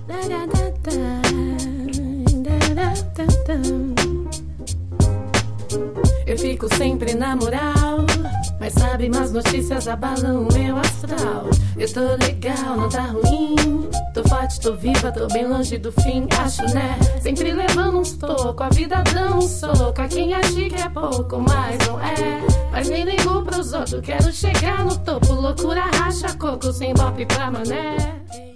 Eu fico sempre na moral, mas sabe, más notícias abalam o meu astral. Eu tô legal, não tá ruim. Tô forte, tô viva, tô bem longe do fim, acho, né? Sempre levando uns tocos, a vida dando um soco. A quem acha que é pouco, mas não é. Mas nem ligo pros outros, quero chegar no topo. Loucura racha coco, sem bope pra mané.